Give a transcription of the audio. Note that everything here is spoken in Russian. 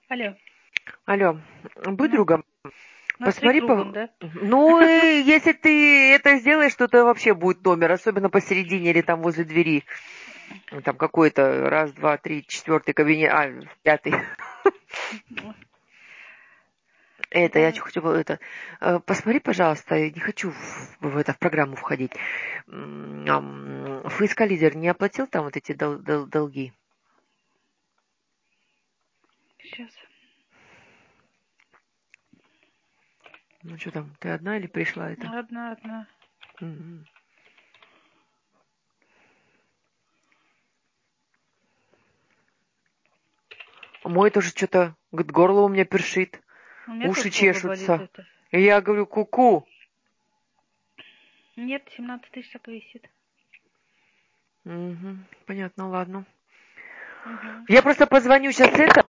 Алло. Алло, будь Ну, другом. нас три Посмотри другом, да? Ну, и если ты это сделаешь, то это вообще будет номер, особенно посередине или там возле двери. Там какой-то раз, два, три, четвертый кабинет, пятый. Ну, Это я да. хочу посмотри, пожалуйста, я не хочу в программу входить. Фискализер не оплатил там вот эти долги? Сейчас. Ну что там, ты одна или пришла это? Одна. Мгм. Мой тоже что-то, говорит, горло у меня першит, У меня уши тоже горло болит чешутся. это. И я говорю, ку-ку. Нет, 17 тысяч так висит. Мгм. Понятно, ладно. Угу. Я просто позвоню сейчас